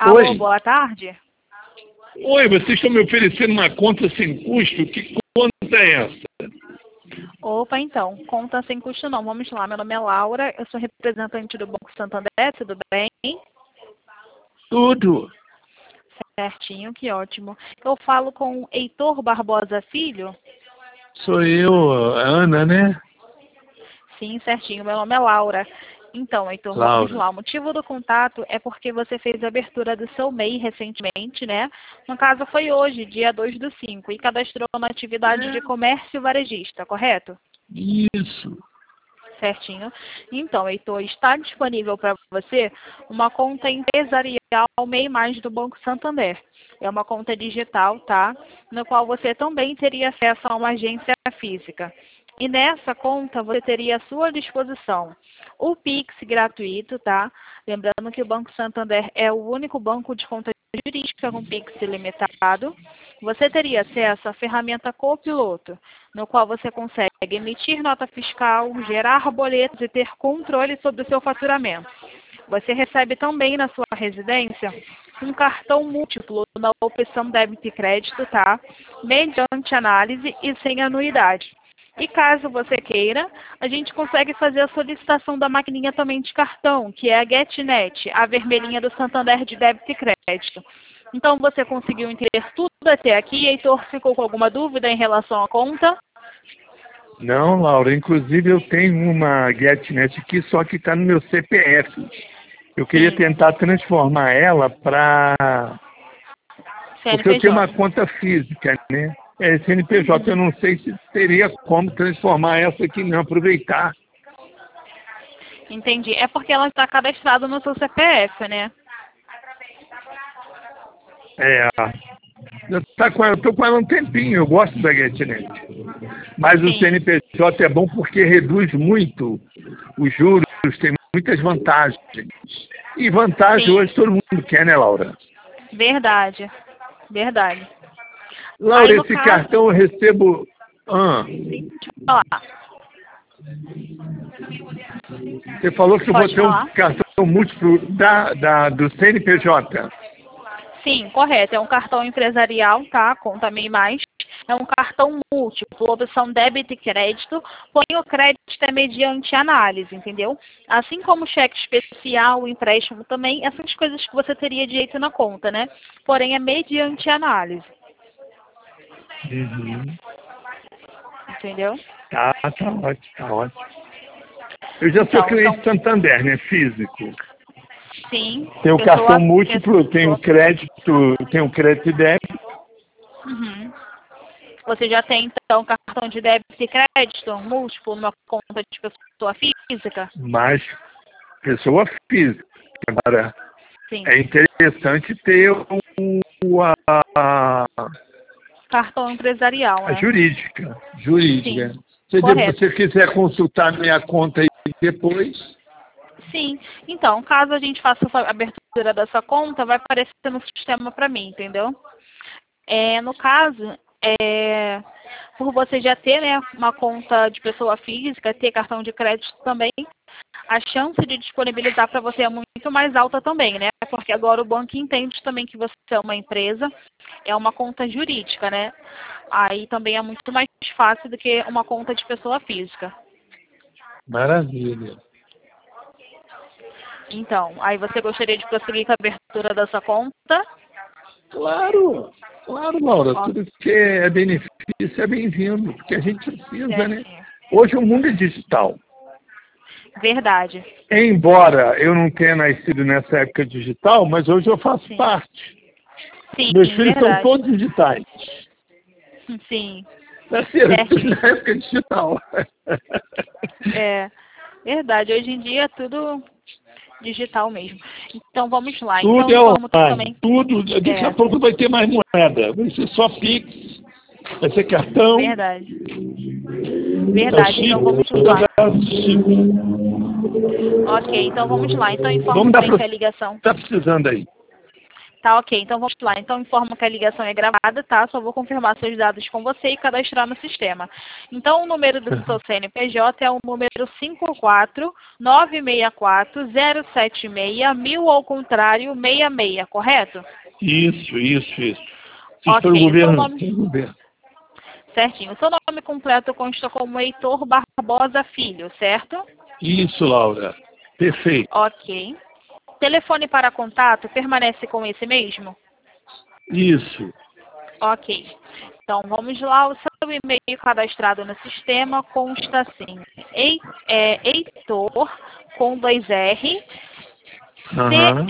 Alô, Oi. boa tarde. Oi, vocês estão me oferecendo uma conta sem custo? Que conta é essa? Opa, então, conta sem custo não. Vamos lá, meu nome é Laura, eu sou representante do Banco Santander, tudo bem? Tudo. Certinho, que ótimo. Eu falo com Heitor Barbosa Filho? Sou eu, a Ana, né? Sim, certinho, meu nome é Laura. Então, Heitor, vamos Laura. lá. O motivo do contato é porque você fez a abertura do seu MEI recentemente, né? No caso, foi hoje, dia 2/5, e cadastrou na atividade de comércio varejista, correto? Isso. Certinho. Então, Heitor, está disponível para você uma conta empresarial MEI Mais do Banco Santander. É uma conta digital, tá? No qual você também teria acesso a uma agência física. E nessa conta você teria à sua disposição o Pix gratuito, tá? Lembrando que o Banco Santander é o único banco de conta jurídica com Pix ilimitado. Você teria acesso à ferramenta Copiloto, no qual você consegue emitir nota fiscal, gerar boletos e ter controle sobre o seu faturamento. Você recebe também na sua residência um cartão múltiplo na opção débito e crédito, tá? Mediante análise e sem anuidade. E caso você queira, a gente consegue fazer a solicitação da maquininha também de cartão, que é a GetNet, a vermelhinha do Santander de débito e crédito. Então você conseguiu entender tudo até aqui, Heitor? Ficou com alguma dúvida em relação à conta? Não, Laura, inclusive eu tenho uma GetNet aqui, só que está no meu CPF. Eu queria Sim. tentar transformar ela para... Porque eu tenho uma CNPJ. conta física, né? É CNPJ, eu não sei se teria como transformar essa aqui, não, aproveitar. Entendi. É porque ela está cadastrada no seu CPF, né? É, eu estou com ela um tempinho, eu gosto da GetNet. Mas o Sim. CNPJ é bom porque reduz muito os juros, tem muitas vantagens. E vantagem Sim. hoje todo mundo quer, né, Laura? Verdade. Verdade. Aí Laura, no esse caso... cartão eu recebo... Sim, deixa eu falar. Você falou que eu vou Pode ter um falar? cartão múltiplo do CNPJ. Sim, correto. É um cartão empresarial, tá? Conta MEI Mais. É um cartão múltiplo, opção débito e crédito, porém o crédito é mediante análise, entendeu? Assim como o cheque especial, o empréstimo também, essas coisas que você teria direito na conta, né? Porém é mediante análise, Uhum. entendeu? Tá ótimo, tá ótimo. Eu já sou Então, cliente Santander, né, físico. sim, Tem o cartão pessoa... múltiplo, tem o crédito e débito, Uhum. Você já tem, então, cartão de débito e crédito múltiplo numa conta de pessoa física? mas pessoa física. Agora, Sim. é interessante ter a, Cartão empresarial, a né? jurídica. Sim, Se correto. você quiser consultar minha conta aí depois, Sim. Então, caso a gente faça a abertura dessa conta, vai aparecer no sistema para mim, entendeu? No caso, por você já ter, né, uma conta de pessoa física, ter cartão de crédito também, a chance de disponibilizar para você é muito mais alta também, né? Porque agora o banco entende também que você é uma empresa, é uma conta jurídica, né? Aí também é muito mais fácil do que uma conta de pessoa física. maravilha. Então, aí você gostaria de prosseguir com a abertura dessa conta? Claro, Laura, Ó, tudo que é benefício é bem-vindo, porque a gente precisa, né? certinho. Hoje o mundo é digital. Verdade. Embora eu não tenha nascido nessa época digital, mas hoje eu faço Sim. parte. Sim, Meus filhos são verdade. todos digitais. Sim, Nasceram tudo certinho. na época digital. É verdade. Hoje em dia é tudo digital mesmo. Então vamos lá. Então Tudo é informo online. também. Tudo. Daqui a É, pouco não vai ter mais moeda. Vai ser só Pix. Vai ser cartão. verdade. É o Verdade. chip. Então vamos Eu lá. já chip. Ok, então vamos lá. Então informo Vamos dar também para que a ligação. está precisando aí. Tá, ok. Então vamos lá. Então informo que a ligação é gravada, tá? Só vou confirmar seus dados com você e cadastrar no sistema. Então o número do seu CNPJ é o número 54964076000 ao contrário 66, correto? Isso. Fiz Ok. pelo O seu governo. nome... Certinho. O seu nome completo consta como Heitor Barbosa Filho, certo? Isso, Laura. Perfeito. Ok. Telefone para contato permanece com esse mesmo? Isso. Ok. Então, vamos lá. O seu e-mail cadastrado no sistema consta assim. Heitor, com 2R, Aham.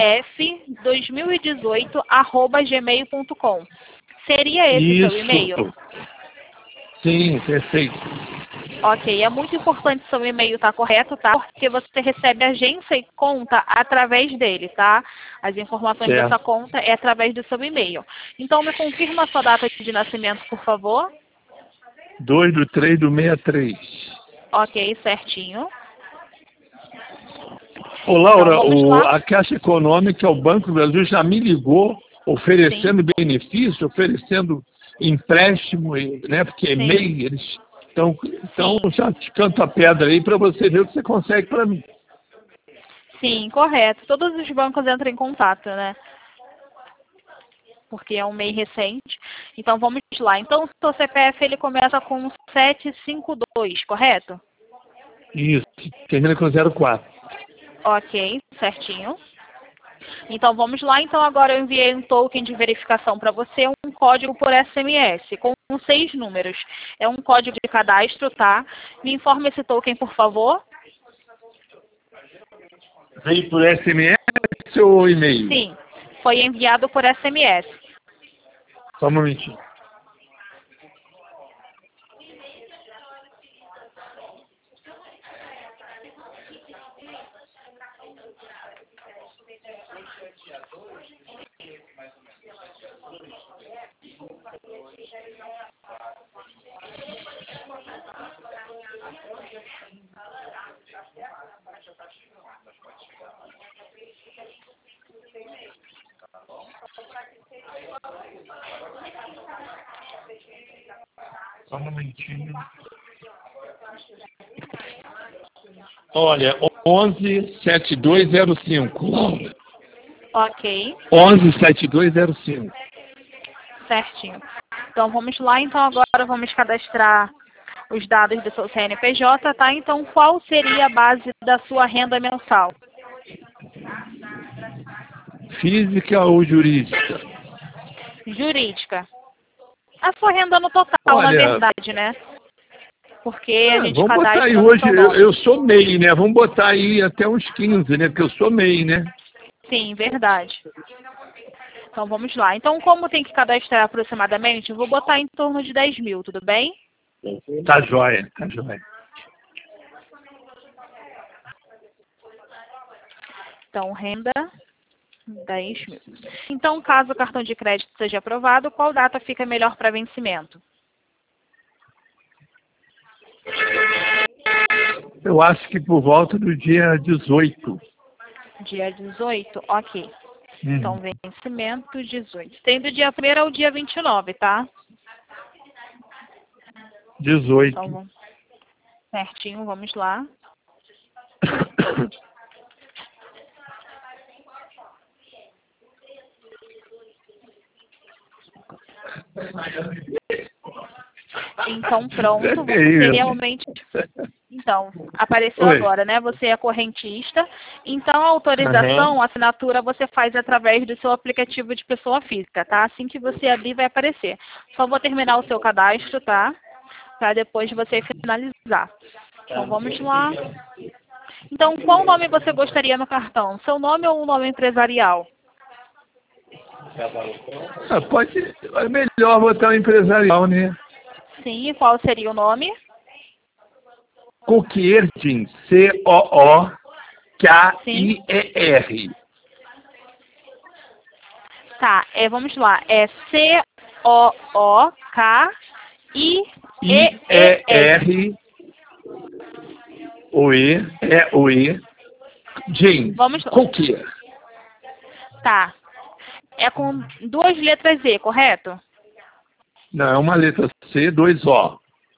cf2018@gmail.com. Seria esse seu e-mail? Isso. Sim, perfeito. Ok, é muito importante seu e-mail estar correto, tá? Porque você recebe agência e conta através dele, tá? As informações Certo. dessa conta é através do seu e-mail. Então, me confirma a sua data de nascimento, por favor. 2/3/63. Ok, certinho. Ô, Então, Laura, vamos lá. a Caixa Econômica, o Banco do Brasil já me ligou oferecendo benefício, oferecendo empréstimo, né? Porque é Sim. MEI, eles então Sim. já te canto a pedra aí para você ver o que você consegue para mim. Sim, correto. Todos os bancos entram em contato, né? Porque é um MEI recente. Então, vamos lá. Então, o seu CPF, ele começa com 752, correto? Isso, termina com 04. Ok, certinho. Então, vamos lá. Então, agora eu enviei um token de verificação para você, um código por SMS, com 6 números. É um código de cadastro, tá? Me informe esse token, por favor. Veio por SMS ou e-mail? Sim, foi enviado por SMS. Só um momentinho. Só um momentinho. Olha, 117205. Laura. Ok, 117205. certinho. Então, vamos lá. Então, agora vamos cadastrar os dados do seu CNPJ, tá? Então, qual seria a base da sua renda mensal? Física ou jurídica? Jurídica. A sua renda no total, na Olha, verdade, né? Porque a gente vamos botar aí cadastra no hoje, seu nome. eu sou MEI, né? Vamos botar aí até uns 15, né? Porque eu sou MEI, né? Sim, verdade. Então, vamos lá. Então, como tem que cadastrar aproximadamente, eu vou botar em torno de 10 mil, tudo bem? Tá jóia, tá jóia. Então, renda 10 mil. Então, caso o cartão de crédito seja aprovado, qual data fica melhor para vencimento? Eu acho que por volta do dia 18. Dia 18? Ok. Então, vencimento 18. Tem do dia 1º ao dia 29, tá? 18. Então, certinho, vamos lá. Então, pronto, você realmente... Então, apareceu Oi. agora, né? Você é correntista. Então, a autorização, a assinatura, você faz através do seu aplicativo de pessoa física, tá? Assim que você abrir, vai aparecer. Só vou terminar o seu cadastro, tá? Para depois você finalizar. Então, vamos lá. Então, qual nome você gostaria no cartão? Seu nome ou um nome empresarial? Pode ser, é melhor botar o empresarial, né? Sim, qual seria o nome? Cookiertin, Cookir. Tá, vamos lá. É Cookir. Oe. James, Vamos lá. Cookir. Tá. É com 2 letras Z, correto? Não, é uma letra C, 2 O.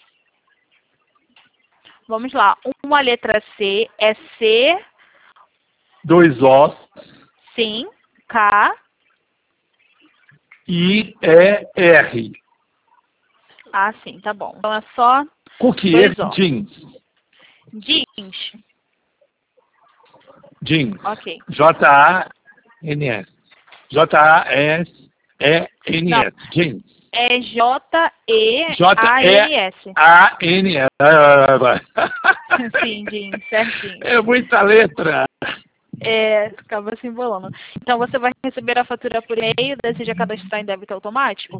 Vamos lá. Uma letra C é C, 2 O, sim, K. I, E, R. Ah, sim, tá bom. Então é só Cookie, 2 O. jeans. Jeans. Jeans. Ok. J-A-N-S. Não, J-A-S-E-N-S. Jeans. é J-E-A-N-S. J-E-A-N-S. Sim, jeans, certinho. É muita letra. É, acaba se embolando. Então você vai receber a fatura por e-mail, deseja cadastrar em débito automático?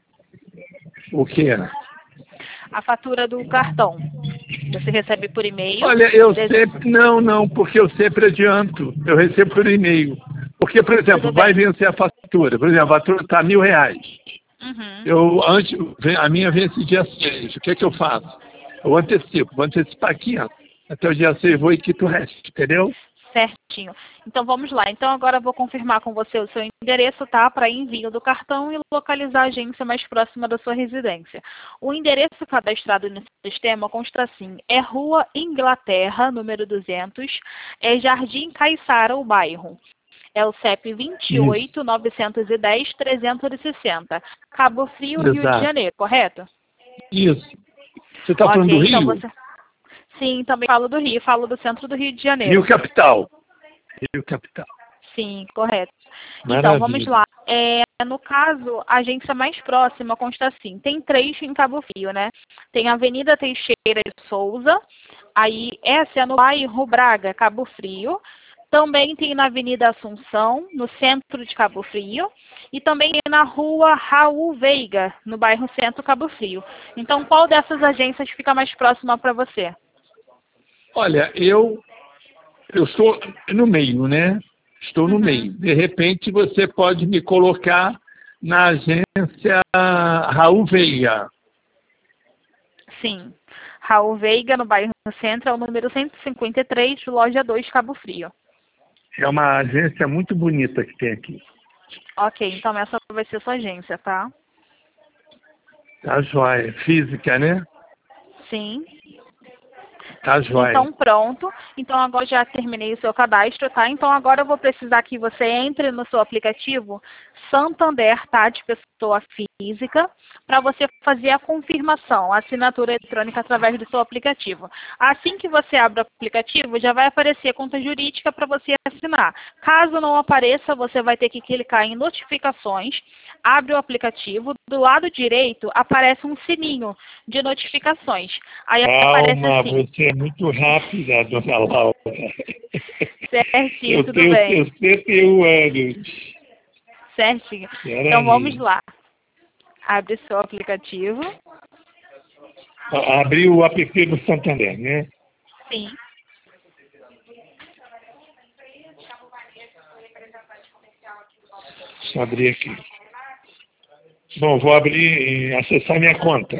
O quê? A fatura do cartão. Você recebe por e-mail. Olha, eu des- sempre... Não, porque eu sempre adianto. Eu recebo por e-mail. Porque, por exemplo, Tudo vai bem. vencer a fatura. Por exemplo, a fatura está R$ 1.000. Uhum. A minha vence dia 6. O que é que eu faço? Eu antecipo. Vou antecipar aqui, ó. Até o dia 6 vou e quito o resto, entendeu? Certinho. Então vamos lá. Então agora eu vou confirmar com você o seu endereço, tá? Para envio do cartão e localizar a agência mais próxima da sua residência. O endereço cadastrado no sistema consta assim: é Rua Inglaterra, número 200, é Jardim Caiçara, o bairro. É o CEP Isso. 28 910 360, Cabo Frio, Rio de Exato. Janeiro, correto? Isso. Você está falando do Ok, então Rio? você. Sim, também falo do Rio, falo do centro do Rio de Rio Janeiro. Capital. Rio Capital. Sim, correto. Então, vamos Maravilha. lá. No caso, a agência mais próxima consta assim. Tem 3 em Cabo Frio, né? Tem a Avenida Teixeira de Souza. Aí, essa é no bairro Braga, Cabo Frio. Também tem na Avenida Assunção, no centro de Cabo Frio. E também tem na Rua Raul Veiga, no bairro Centro, Cabo Frio. Então, qual dessas agências fica mais próxima para você? Olha, eu estou no meio, né? Estou no Uhum. meio. De repente, você pode me colocar na agência Raul Veiga. Sim. Raul Veiga, no bairro Centro, é o número 153, loja 2, Cabo Frio. É uma agência muito bonita que tem aqui. Ok, então essa vai ser sua agência, tá? Tá joia. Física, né? Sim. Tá joia. Então, pronto. Então, agora já terminei o seu cadastro, tá? Então, agora eu vou precisar que você entre no seu aplicativo Santander, tá? De pessoa física, para você fazer a confirmação, a assinatura eletrônica através do seu aplicativo. Assim que você abre o aplicativo, já vai aparecer a conta jurídica para você assinar. Caso não apareça, você vai ter que clicar em notificações, abre o aplicativo, do lado direito aparece um sininho de notificações. Aí aparece Calma, assim, você é muito rápida, dona Laura. certinho, Eu tudo tenho bem. 61 anos. Certinho. Então vamos Peraí. lá. Abre seu aplicativo. Abri o app do Santander, né? Sim. Deixa eu abrir aqui. Bom, vou abrir e acessar minha conta.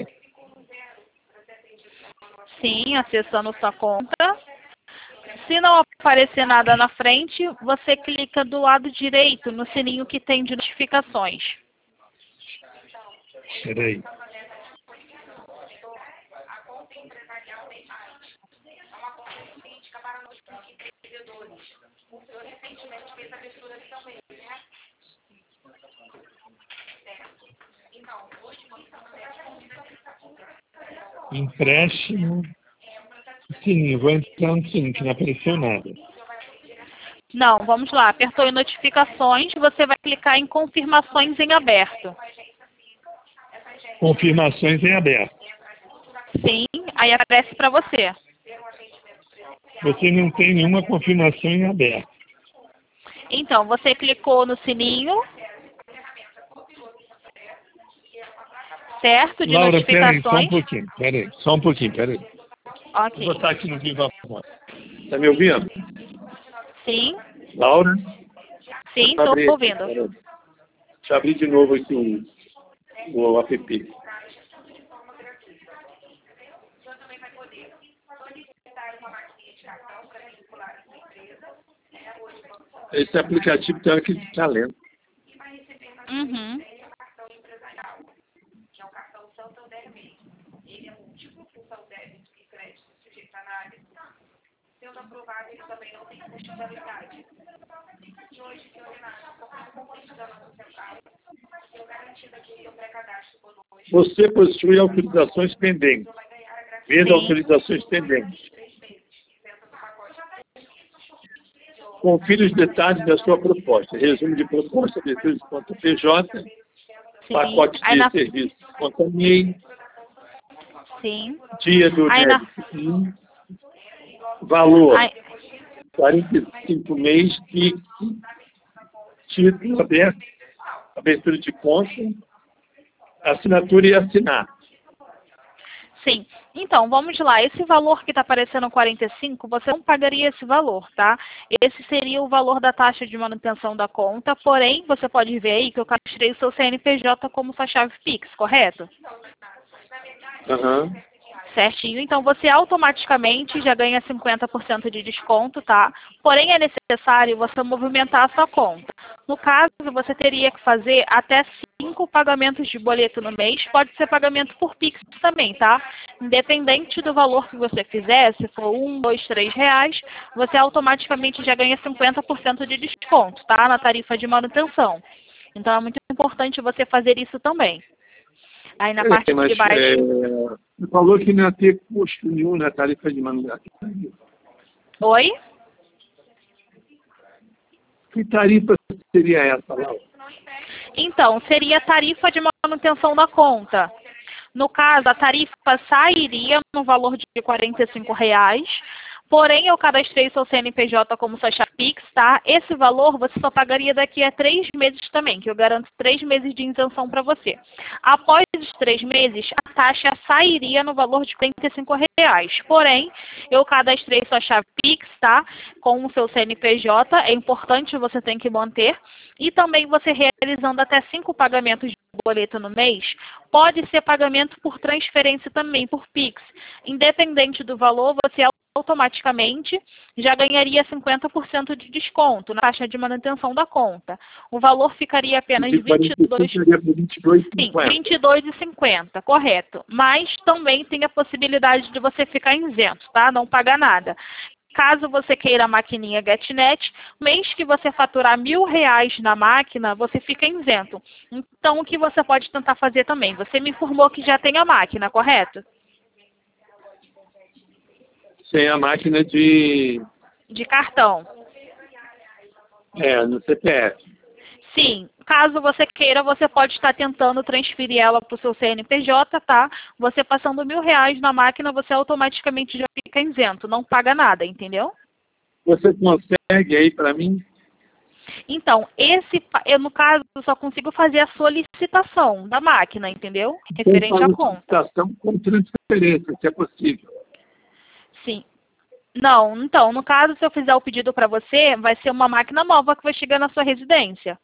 Sim, acessando sua conta. Se não aparecer nada na frente, você clica do lado direito no sininho que tem de notificações. Peraí. Empréstimo. Sim, vou entrar no sininho, que não apareceu nada. Não, vamos lá. Apertou em notificações, você vai clicar em confirmações em aberto. Confirmações em aberto. Sim, aí aparece para você. Você não tem nenhuma confirmação em aberto. Então, você clicou no sininho, certo, de Laura, peraí, só um notificações. pouquinho. Peraí, só um pouquinho, peraí. Vou Ok. botar aqui no Viva Voz. Tá me ouvindo? Sim, Laura? sim, Deixa eu estou abrir aqui, ouvindo. peraí. Deixa eu abrir de novo aqui o app. Esse aplicativo tem hora que está lento. Você possui autorizações pendentes. Veja autorizações pendentes. Confira os detalhes da sua proposta. Resumo de proposta, abertura de conta PJ, pacote de serviço de conta MEI, dia do débito, valor 45 mês, fixo, título aberto, abertura de conta, assinatura e assinar. Sim. Então, vamos lá. Esse valor que está aparecendo 45, você não pagaria esse valor, tá? Esse seria o valor da taxa de manutenção da conta, porém, você pode ver aí que eu cadastrei o seu CNPJ como sua chave Pix, correto? Aham. Certinho. Então, você automaticamente já ganha 50% de desconto, tá? Porém, é necessário você movimentar a sua conta. No caso, você teria que fazer até 5 pagamentos de boleto no mês. Pode ser pagamento por Pix também, tá? Independente do valor que você fizer, se for R$1, R$2, R$3, você automaticamente já ganha 50% de desconto, tá? Na tarifa de manutenção. Então, é muito importante você fazer isso também. Aí na parte de baixo... Você falou que não ia ter custo nenhum na tarifa de manutenção. Oi? Que tarifa seria essa, Laura? Então, seria a tarifa de manutenção da conta. No caso, a tarifa sairia no valor de R$45, porém eu cadastrei seu CNPJ como sua chave Pix, tá? Esse valor você só pagaria daqui a 3 meses também, que eu garanto 3 meses de isenção para você. Após os 3 meses, a taxa sairia no valor de R$45, porém eu cadastrei sua chave Pix, tá? Com o seu CNPJ, é importante, você tem que manter. E também você realizando até 5 pagamentos de boleto no mês, pode ser pagamento por transferência também, por Pix. Independente do valor, você automaticamente já ganharia 50% de desconto na taxa de manutenção da conta. O valor ficaria apenas R$ 22,50, correto. Mas também tem a possibilidade de você ficar isento, tá? Não pagar nada. Caso você queira a maquininha GetNet, mês que você faturar R$1.000 na máquina, você fica isento. Então, o que você pode tentar fazer também? Você me informou que já tem a máquina, correto? Sem a máquina de cartão. No CPF. Sim. Caso você queira, você pode estar tentando transferir ela para o seu CNPJ, tá? Você passando R$1.000 na máquina, você automaticamente já fica isento, não paga nada, entendeu? Você consegue aí para mim? Então, eu no caso só consigo fazer a solicitação da máquina, entendeu? Referente à conta. Solicitação com transferência, se é possível. Sim. Não, então, no caso, se eu fizer o pedido para você, vai ser uma máquina nova que vai chegar na sua residência.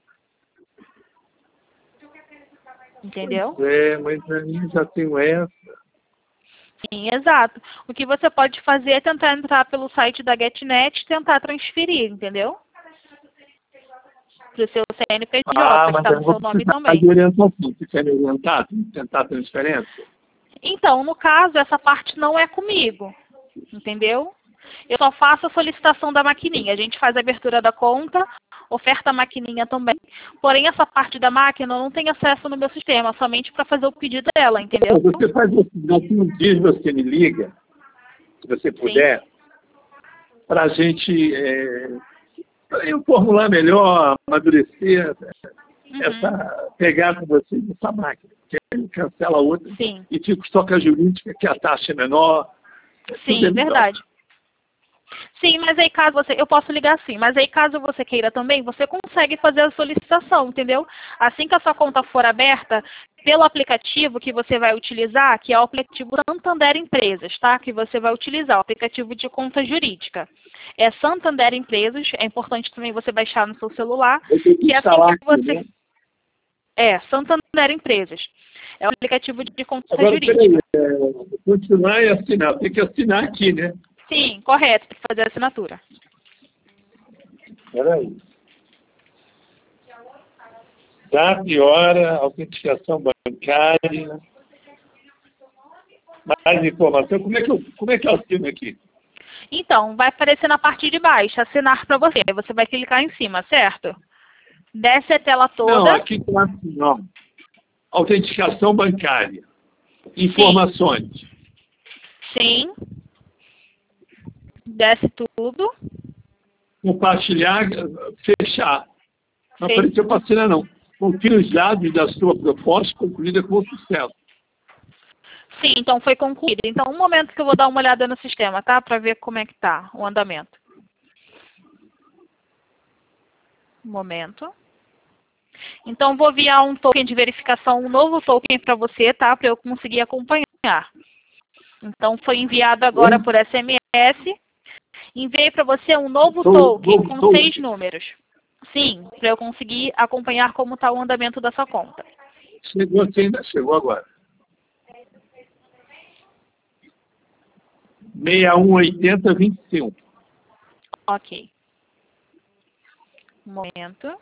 Entendeu? Mas a minha já tenho essa. Sim, exato. O que você pode fazer é tentar entrar pelo site da GetNet e tentar transferir, entendeu? Para o seu CNPJ, que está no seu nome também. De orientação. Você quer me orientar? Tentar a transferência? Então, no caso, essa parte não é comigo, entendeu? Eu só faço a solicitação da maquininha. A gente faz a abertura da conta, oferta a maquininha também. Porém, essa parte da máquina eu não tenho acesso no meu sistema, somente para fazer o pedido dela, entendeu? Você faz daqui uns dias, você me liga, se você puder, para a gente eu formular melhor, amadurecer pegar com você essa máquina. Que ele cancela outra e fica só com a jurídica, que a taxa é menor. Sim, verdade. Sim, mas aí caso você... Eu posso ligar sim, mas aí caso você queira também, você consegue fazer a solicitação, entendeu? Assim que a sua conta for aberta, pelo aplicativo que você vai utilizar, que é o aplicativo Santander Empresas, tá? Que você vai utilizar, o aplicativo de conta jurídica. É Santander Empresas, é importante também você baixar no seu celular. Que é assim que você... Santander Empresas. É o aplicativo de conta jurídica. Continuar e assinar. Tem que assinar aqui, né? Sim, correto, tem que fazer a assinatura. Espera aí. Data e hora, autenticação bancária. Mais informação. Como é que eu assino aqui? Então, vai aparecer na parte de baixo, assinar para você. Você vai clicar em cima, certo? Desce a tela Não, toda. aqui está assim, ó. Autenticação bancária. Informações. Sim. Desce tudo. Compartilhar, fechar. Não Fez. apareceu para assinar, não. Confira os dados da sua proposta concluída com sucesso. Sim, então foi concluído. Então, um momento que eu vou dar uma olhada no sistema, tá? Para ver como é que tá o andamento. Um momento. Então, vou enviar um token de verificação, um novo token para você, tá? Para eu conseguir acompanhar. Então, foi enviado agora por SMS. Enviei para você um novo token com 6 números. Sim, para eu conseguir acompanhar como está o andamento da sua conta. Chegou aqui ainda, chegou agora. 618025. Ok. Um momento.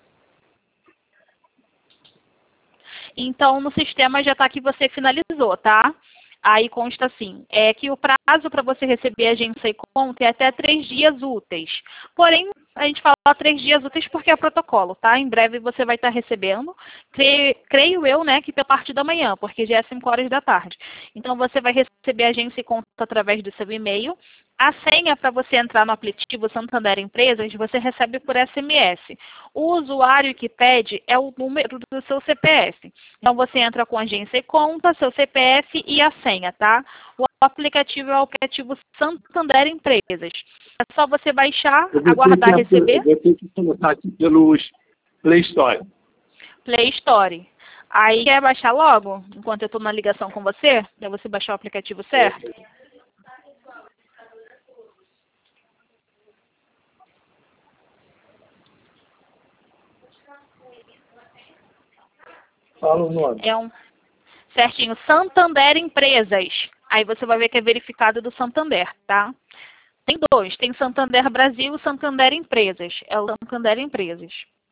Então, no sistema já está que você finalizou, tá? Aí consta assim, que o prazo para você receber a agência e conta é até 3 dias úteis. Porém, a gente fala 3 dias úteis porque é protocolo, tá? Em breve você vai estar recebendo, creio eu, né, que pela parte da manhã, porque já é 5 horas da tarde. Então, você vai receber a agência e conta através do seu e-mail. A senha para você entrar no aplicativo Santander Empresas, você recebe por SMS. O usuário que pede é o número do seu CPF. Então, você entra com agência e conta, seu CPF e a senha, tá? O aplicativo é o aplicativo Santander Empresas. É só você baixar, aguardar receber. Eu vou ter que colocar aqui pelos Play Store. Play Store. Aí, quer baixar logo, enquanto eu estou na ligação com você, para você baixar o aplicativo certo? Fala o nome. É um certinho, Santander Empresas. Aí você vai ver que é verificado do Santander, tá? Tem 2, tem Santander Brasil e Santander Empresas. É o Santander Empresas.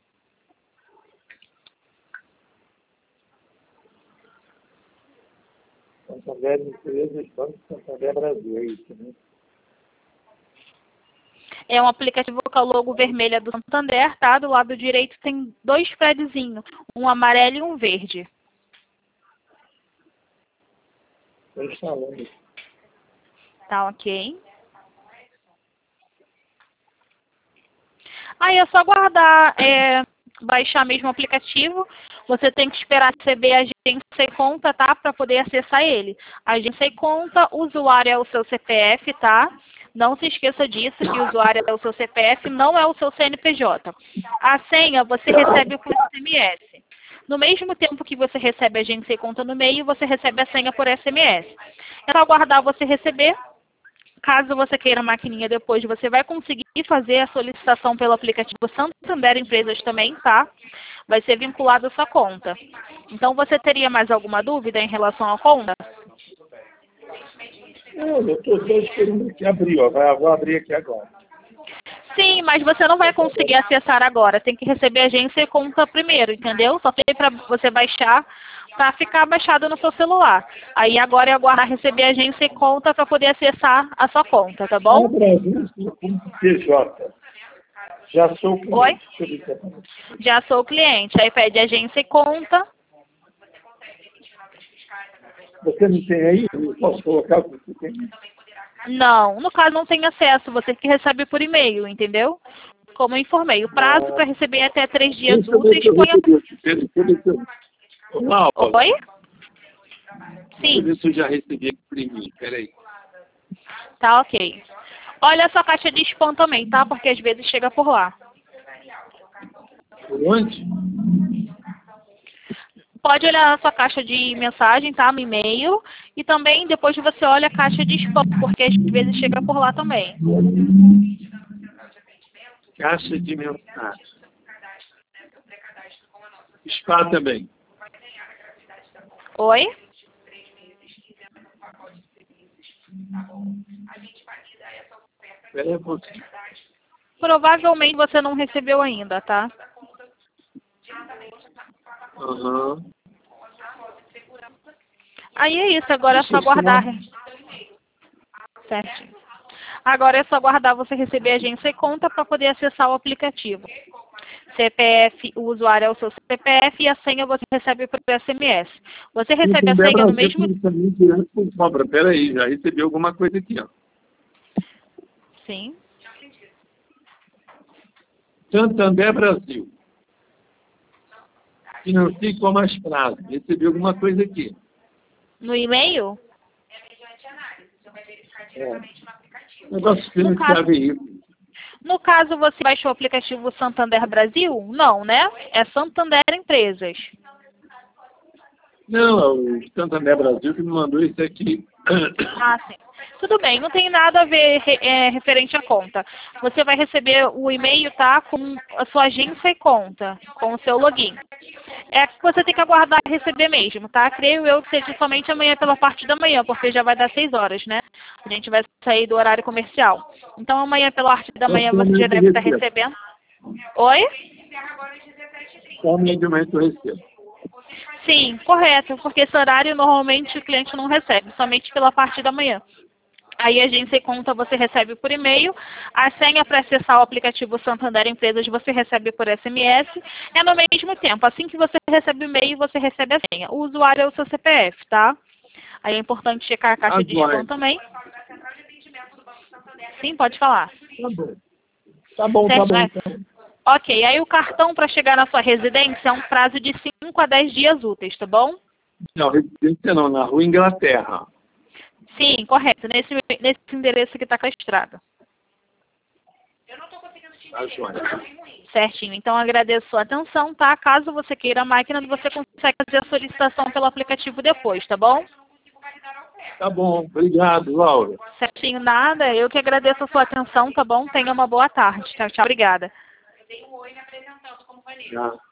Santander Empresas, Banco Santander Brasil, é isso, né? É um aplicativo com a logo vermelha do Santander, tá? Do lado direito tem 2 prédiozinhos, um amarelo e um verde. Estou instalando. Tá ok. Aí é só aguardar baixar mesmo o aplicativo. Você tem que esperar receber a agência e conta, tá? Para poder acessar ele. A agência e conta, o usuário é o seu CPF, tá? Não se esqueça disso, que o usuário é o seu CPF, não é o seu CNPJ. A senha você recebe por SMS. No mesmo tempo que você recebe a agência e conta no e-mail, você recebe a senha por SMS. É só aguardar você receber. Caso você queira a maquininha depois, você vai conseguir fazer a solicitação pelo aplicativo Santander Empresas também, tá? Vai ser vinculado à sua conta. Então, você teria mais alguma dúvida em relação à conta? Não, eu estou só esperando aqui abrir, ó. Vou abrir aqui agora. Sim, mas você não vai conseguir acessar agora. Tem que receber a agência e conta primeiro, entendeu? Só tem para você baixar, para ficar baixado no seu celular. Aí agora é aguardar receber a agência e conta para poder acessar a sua conta, tá bom? Brasil, PJ. Já sou cliente. Oi? Já sou cliente. Aí pede agência e conta. Você não tem aí? Eu posso colocar o que você tem? Não, no caso não tem acesso, você que recebe por e-mail, entendeu? Como eu informei, o prazo para receber é até 3 dias úteis. Olá, Oi? Sim. Deixa eu ver se eu já recebi por e-mail. Peraí. Tá ok. Olha a sua caixa de spam também, tá? Porque às vezes chega por lá. Por onde? Pode olhar a sua caixa de mensagem, tá? No e-mail. E também depois você olha a caixa de spam, porque às vezes chega por lá também. Caixa de mensagem. Spam também. Oi? Peraí um pouquinho. Provavelmente você não recebeu ainda, tá? Aham. Aí é isso, agora é só aguardar. Certo. Agora é só aguardar você receber a agência e conta para poder acessar o aplicativo. CPF, o usuário é o seu CPF e a senha você recebe por SMS. Você recebe a Santander senha no Brasil mesmo... também direto por cobra. Peraí, já recebi alguma coisa aqui, ó. Sim. Santander Brasil. Financie com mais prazo. Recebi alguma coisa aqui. No e-mail? Negócio financiar veículo. No caso, você baixou o aplicativo Santander Brasil? Não, né? É Santander Empresas. Não, é o Santander Brasil que me mandou isso aqui. Ah, sim. Tudo bem, não tem nada a ver referente à conta. Você vai receber o e-mail, tá? Com a sua agência e conta, com o seu login. É que você tem que aguardar receber mesmo, tá? Creio eu que seja somente amanhã pela parte da manhã, porque já vai dar 6 horas, né? A gente vai sair do horário comercial. Então amanhã pela parte da manhã você já deve estar recebendo. Oi? Somente eu recebo. Sim, correto, porque esse horário normalmente o cliente não recebe, somente pela parte da manhã. Aí a agência e conta você recebe por e-mail, a senha para acessar o aplicativo Santander Empresas você recebe por SMS, é no mesmo tempo. Assim que você recebe o e-mail, você recebe a senha. O usuário é o seu CPF, tá? Aí é importante checar a caixa de spam também. Sim, pode falar. Tá bom, certo, tá bom. né? Ok, aí o cartão para chegar na sua residência é um prazo de 5 a 10 dias úteis, tá bom? Não, residência não, na Rua Inglaterra. Sim, correto, nesse endereço que está cadastrado. Tá, joia. Certinho, então agradeço a sua atenção, tá? Caso você queira a máquina, você consegue fazer a solicitação pelo aplicativo depois, tá bom? Tá bom, obrigado, Laura. Certinho, nada, eu que agradeço a sua atenção, tá bom? Tenha uma boa tarde, tchau, tchau, obrigada. Já.